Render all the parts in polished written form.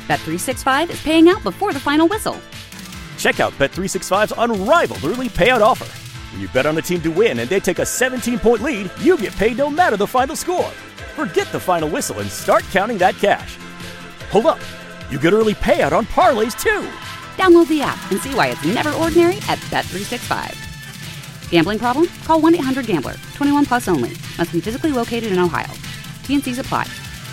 Bet365 is paying out before the final whistle. Check out Bet365's unrivaled early payout offer. When you bet on a team to win and they take a 17-point lead, you get paid no matter the final score. Forget the final whistle and start counting that cash. Hold up. You get early payout on parlays, too. Download the app and see why it's never ordinary at Bet365. Gambling problem? Call 1-800-GAMBLER. 21 plus only. Must be physically located in Ohio. T&Cs apply.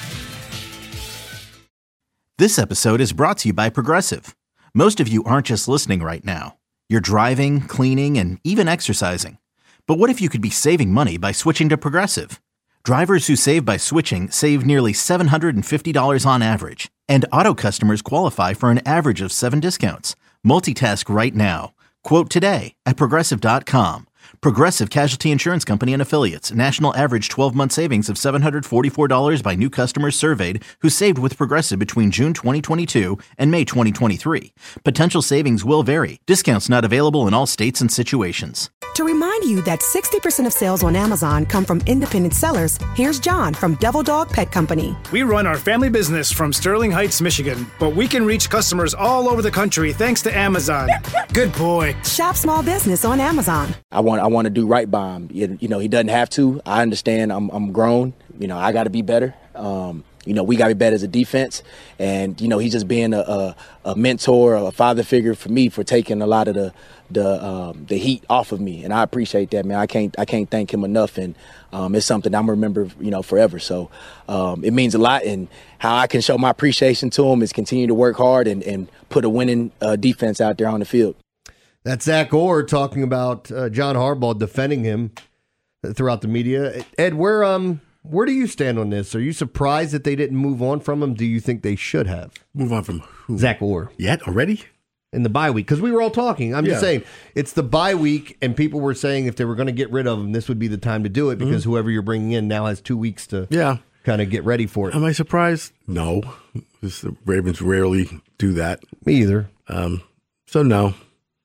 This episode is brought to you by Progressive. Most of you aren't just listening right now. You're driving, cleaning, and even exercising. But what if you could be saving money by switching to Progressive? Drivers who save by switching save nearly $750 on average. And auto customers qualify for an average of 7 discounts. Multitask right now. Quote today at Progressive.com. Progressive Casualty Insurance Company and Affiliates. National average 12-month savings of $744 by new customers surveyed who saved with Progressive between June 2022 and May 2023. Potential savings will vary. Discounts not available in all states and situations. To remind you that 60% of sales on Amazon come from independent sellers, here's John from Devil Dog Pet Company. We run our family business from Sterling Heights, Michigan, but we can reach customers all over the country thanks to Amazon. Good boy. Shop small business on Amazon. I want to do right by him. You know, he doesn't have to. I understand. I'm grown. You know, I got to be better. We got to be better as a defense. And, he's just being a mentor, a father figure for me for taking a lot of the heat off of me. And I appreciate that, man. I can't thank him enough. And it's something I'm going to remember, forever. So it means a lot. And how I can show my appreciation to him is continue to work hard and put a winning defense out there on the field. That's Zach Orr talking about John Harbaugh defending him throughout the media. Ed, where do you stand on this? Are you surprised that they didn't move on from him? Do you think they should have? Move on from who? Zach Orr. Yet? Already? In the bye week. Because we were all talking. I'm just saying, it's the bye week, and people were saying if they were going to get rid of him, this would be the time to do it because whoever you're bringing in now has 2 weeks to kind of get ready for it. Am I surprised? No. The Ravens rarely do that. Me either. So no.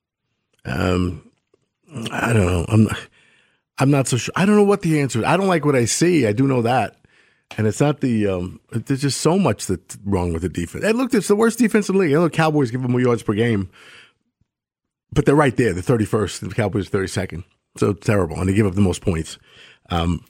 I don't know. I'm not so sure. I don't know what the answer is. I don't like what I see. I do know that. And it's not there's just so much that's wrong with the defense. And look, it's the worst defense in the league. I know the Cowboys give them more yards per game, but they're right there. They're 31st. The Cowboys are 32nd. So terrible. And they give up the most points. And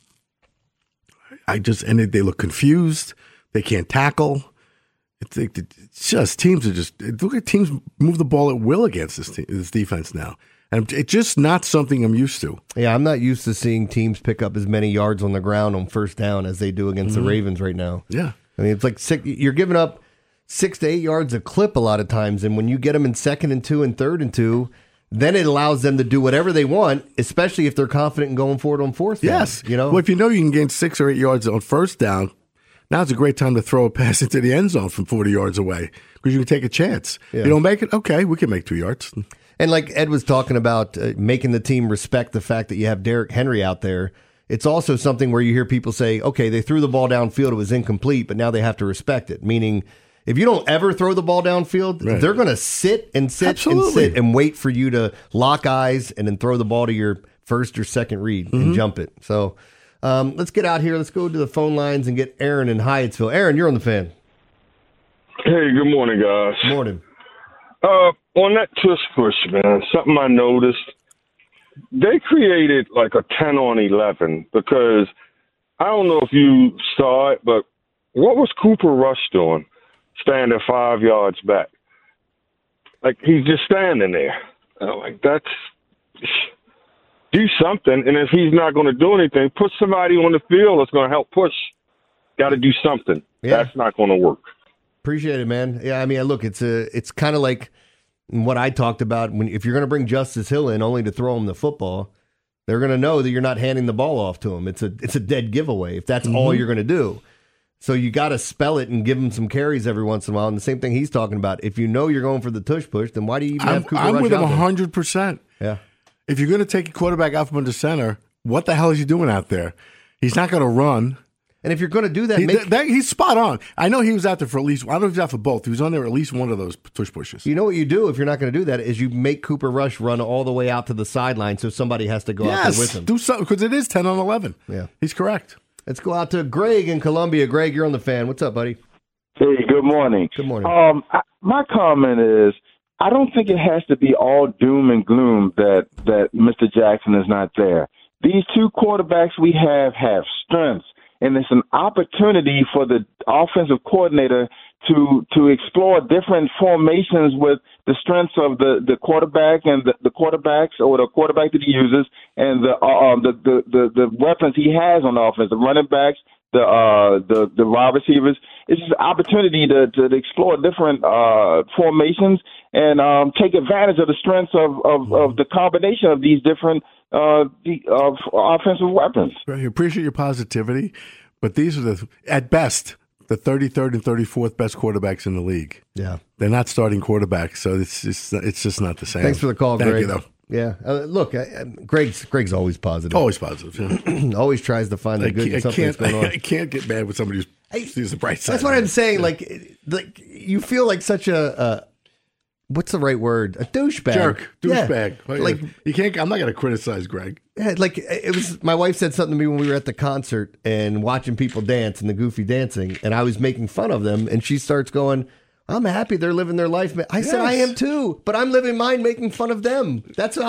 they look confused. They can't tackle. It's just teams are just look at teams move the ball at will against this defense now, and it's just not something I'm used to. Yeah, I'm not used to seeing teams pick up as many yards on the ground on first down as they do against the Ravens right now. Yeah, I mean it's like you're giving up 6 to 8 yards a clip a lot of times, and when you get them in 2nd and 2 and 3rd and 2, then it allows them to do whatever they want, especially if they're confident in going forward on 4th down. Yes, well, if you know you can gain 6 or 8 yards on first down. Now's a great time to throw a pass into the end zone from 40 yards away because you can take a chance. Yeah. You don't make it? Okay, we can make 2 yards. And like Ed was talking about making the team respect the fact that you have Derrick Henry out there, it's also something where you hear people say, okay, they threw the ball downfield, it was incomplete, but now they have to respect it. Meaning, if you don't ever throw the ball downfield, they're going to sit and wait for you to lock eyes and then throw the ball to your first or second read and jump it. So let's get out here. Let's go to the phone lines and get Aaron in Hyattsville. Aaron, you're on the fan. Hey, good morning, guys. Morning. On that tush push, man, something I noticed, they created like a 10 on 11 because I don't know if you saw it, but what was Cooper Rush doing standing 5 yards back? Like, he's just standing there. Do something, and if he's not going to do anything, put somebody on the field that's going to help push. Got to do something. Yeah. That's not going to work. Appreciate it, man. Yeah, I mean, look, it's kind of like what I talked about. If you're going to bring Justice Hill in only to throw him the football, they're going to know that you're not handing the ball off to him. It's a dead giveaway if that's all you're going to do. So you got to spell it and give him some carries every once in a while. And the same thing he's talking about. If you know you're going for the tush push, then why do you even have Cooper Rush I'm with him out 100%. Yeah. If you're going to take a quarterback out from under center, what the hell is he doing out there? He's not going to run. And if you're going to do that, he's spot on. I know he was out there for at least, I don't know if he was out for both. He was on there at least one of those tush pushes. You know what you do if you're not going to do that is you make Cooper Rush run all the way out to the sideline so somebody has to go out there with him. Do something because it is 10 on 11. Yeah. He's correct. Let's go out to Greg in Columbia. Greg, you're on the fan. What's up, buddy? Hey, good morning. Good morning. My comment is, I don't think it has to be all doom and gloom that Mr. Jackson is not there. These two quarterbacks we have strengths, and it's an opportunity for the offensive coordinator to explore different formations with the strengths of the quarterback and the quarterbacks or the quarterback that he uses and the weapons he has on offense, the running backs, the wide receivers. It's just an opportunity to explore different formations and take advantage of the strengths of the combination of these different of offensive weapons. Right. I appreciate your positivity, but these are at best the 33rd and 34th best quarterbacks in the league. Yeah, they're not starting quarterbacks, so it's just not the same. Thanks for the call, Thank Greg. you, though. Yeah, look, Greg's always positive. Always positive. Yeah. Always tries to find the good in something that's going on. I can't get mad with somebody who sees the bright side. That's what I'm saying. Like you feel like such a what's the right word? A douchebag. Jerk. Douchebag. Yeah. Like you can't. I'm not going to criticize Greg. Yeah, like it was. My wife said something to me when we were at the concert and watching people dance and the goofy dancing, and I was making fun of them, and she starts going, I'm happy they're living their life. I said, I am too, but I'm living mine making fun of them. That's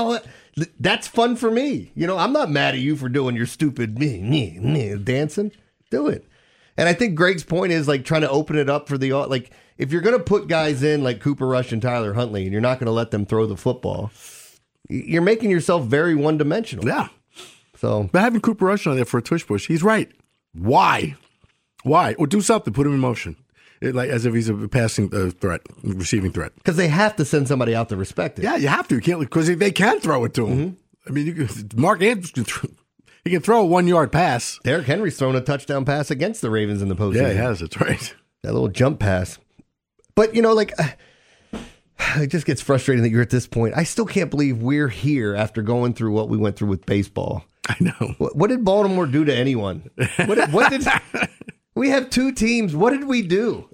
fun for me. You know, I'm not mad at you for doing your stupid dancing. Do it. And I think Greg's point is like trying to open it up for like, if you're going to put guys in like Cooper Rush and Tyler Huntley and you're not going to let them throw the football, you're making yourself very one-dimensional. Yeah. So, but having Cooper Rush on there for a tush push, he's right. Why? Or do something. Put him in motion. Like as if he's a passing threat, receiving threat. Because they have to send somebody out to respect it. Yeah, you have to. You can't, because they can throw it to him. Mm-hmm. I mean, Mark Andrews he can throw a 1-yard pass. Derrick Henry's thrown a touchdown pass against the Ravens in the postseason. Yeah, he has. That's right. That little jump pass. But you know, like it just gets frustrating that you're at this point. I still can't believe we're here after going through what we went through with baseball. I know. What did Baltimore do to anyone? What did we have two teams? What did we do?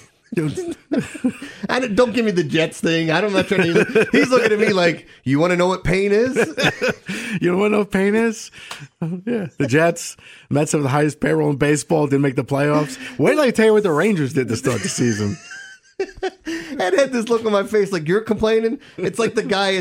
Don't give me the Jets thing. I'm not trying to. He's looking at me like, you want to know what pain is? You want to know what pain is? Yeah. The Jets, Mets have the highest payroll in baseball, didn't make the playoffs. Wait till I tell you what the Rangers did to start the season. I had this look on my face like, you're complaining? It's like the guy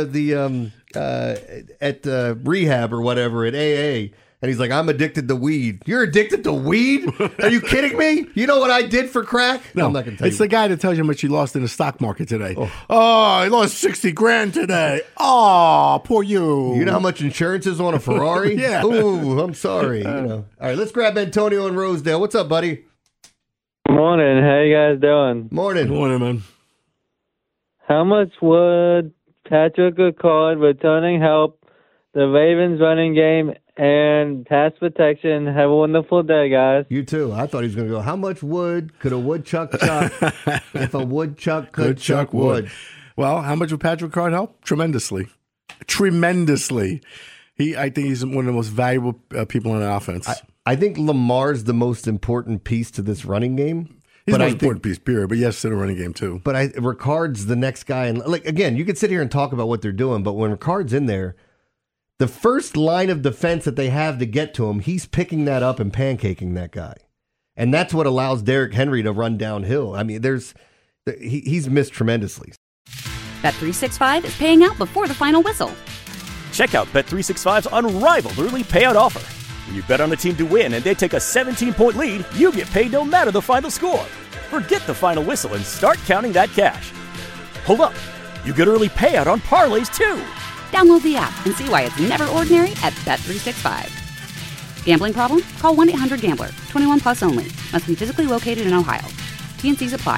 at rehab or whatever at AA. And he's like, I'm addicted to weed. You're addicted to weed? Are you kidding me? You know what I did for crack? No, I'm not going to tell you. It's the guy that tells you how much he lost in the stock market today. Oh, he lost $60,000 today. Oh, poor you. You know how much insurance is on a Ferrari? Yeah. Ooh, I'm sorry. You know. All right, let's grab Antonio in Rosedale. What's up, buddy? Morning. How you guys doing? Morning. Morning, man. How much would Patrick Ricard returning help the Ravens running game and pass protection? Have a wonderful day, guys. You too. I thought he was going to go, how much wood could a woodchuck chuck if a woodchuck could chuck wood? Well, how much would Patrick Ricard help? Tremendously. Tremendously. I think he's one of the most valuable people on the offense. I think Lamar's the most important piece to this running game. He's the most important piece, period. But yes, to the running game, too. But Ricard's the next guy. And like again, you could sit here and talk about what they're doing, but when Ricard's in there, the first line of defense that they have to get to him, he's picking that up and pancaking that guy. And that's what allows Derrick Henry to run downhill. I mean, he's missed tremendously. Bet365 is paying out before the final whistle. Check out Bet365's unrivaled early payout offer. When you bet on a team to win and they take a 17-point lead, you get paid no matter the final score. Forget the final whistle and start counting that cash. Hold up. You get early payout on parlays, too. Download the app and see why it's never ordinary at Bet365. Gambling problem? Call 1-800-GAMBLER. 21 plus only. Must be physically located in Ohio. T&Cs apply.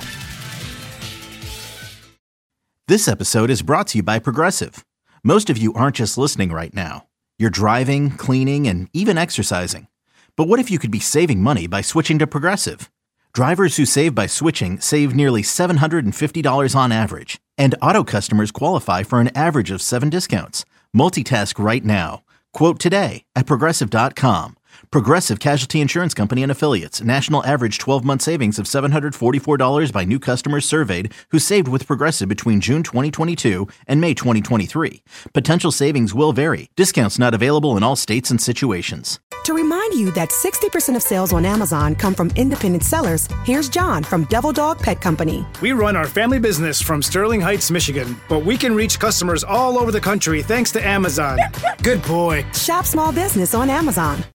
This episode is brought to you by Progressive. Most of you aren't just listening right now. You're driving, cleaning, and even exercising. But what if you could be saving money by switching to Progressive? Drivers who save by switching save nearly $750 on average. And auto customers qualify for an average of 7 discounts. Multitask right now. Quote today at Progressive.com. Progressive Casualty Insurance Company and Affiliates. National average 12-month savings of $744 by new customers surveyed who saved with Progressive between June 2022 and May 2023. Potential savings will vary. Discounts not available in all states and situations. To remind you that 60% of sales on Amazon come from independent sellers, here's John from Devil Dog Pet Company. We run our family business from Sterling Heights, Michigan, but we can reach customers all over the country thanks to Amazon. Good boy. Shop small business on Amazon.